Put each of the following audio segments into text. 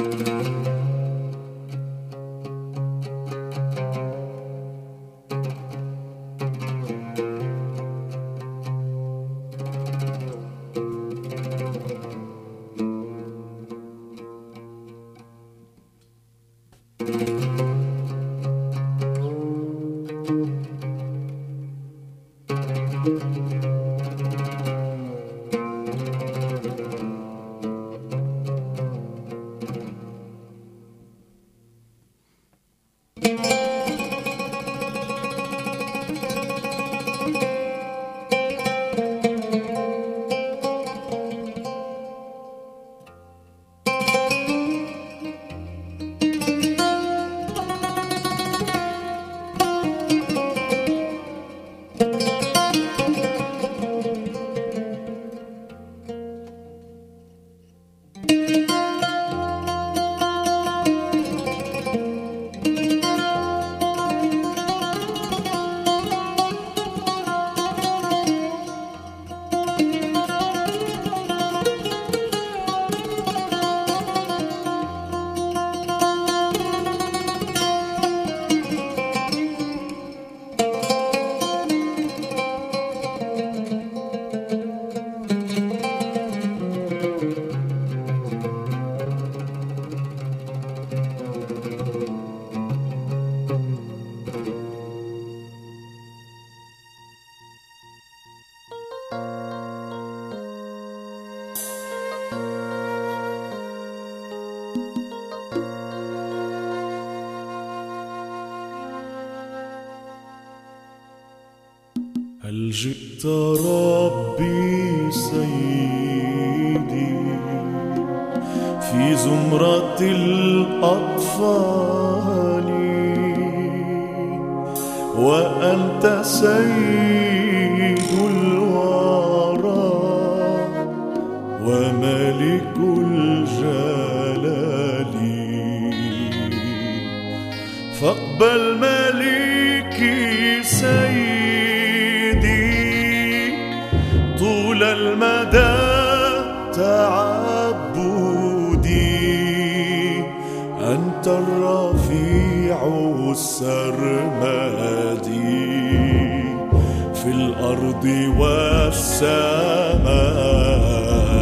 هل جئت ربي سيدي في زمرة الأطفال وأنت سيد الورى وملك الجلال، فاقبل ملكي سيدي طول المدى تعبدي، أنت الرفيع السرمدي في الأرض والسماء.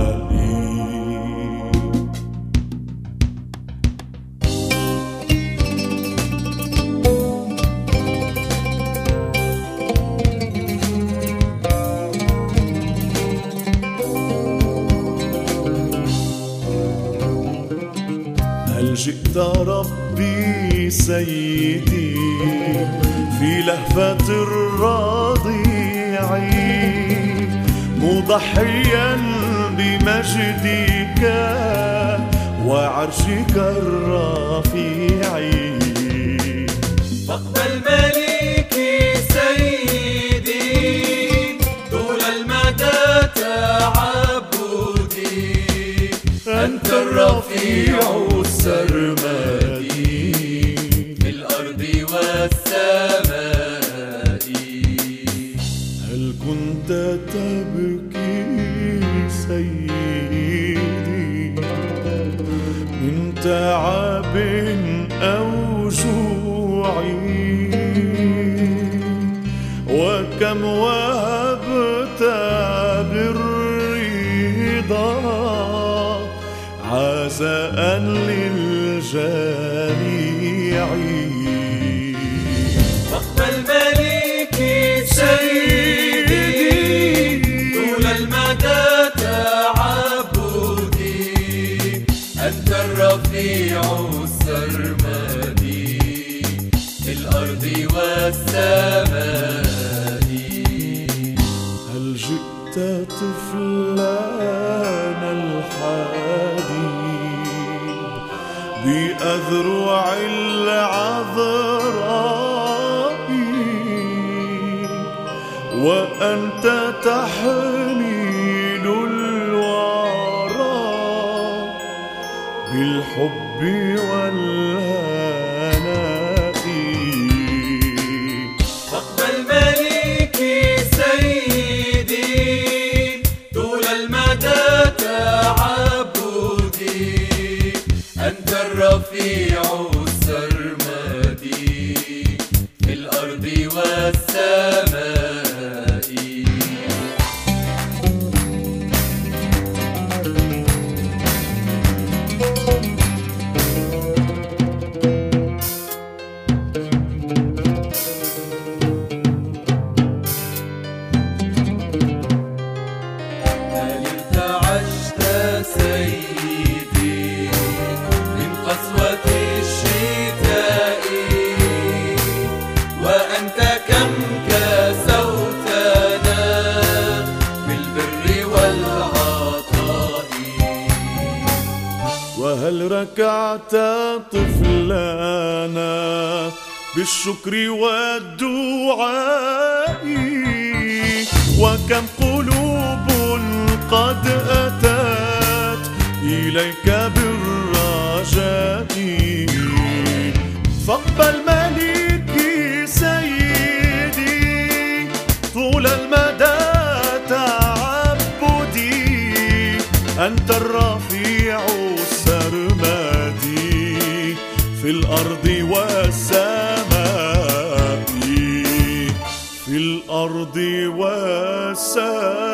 هل جئت ربي سيدي في لهفة الرضيع مضحيا بمجدك وعرشك الرفيع، فاقبل ملكي سيدي طول المدى تعبدي، أنت الرفيع السرمدي في الأرض والسماء. هل كنت تبكي سيدي من تعب أو جوع، وكم وهبت بالرضا عزاء للجميع، فاقبل ملكي سيدي طول المدى تعبدي، أنت الرفيع السرمدي في الأرض والسماء. هل جئت طفلان الحبيب بأذرع العذراء وأنت تحمل الورى بالحب والهناء، فاقبل ملكي سيدي طول المدى تعبدي، أنت الرفيع السرمدي في الأرض والسماء. سيدي من قسوة الشتاء، وأنت كم كسوتنا بالبر والعطاء. وهل ركعت طفلانا بالشكر والدعاء؟ وكم قلوب قد أتت إليك بالرجاء. فاقبل ملكي سيدي طول المدى تعبدي، أنت الرفيع السرمدي في الأرض والسماء، في الأرض والسماء.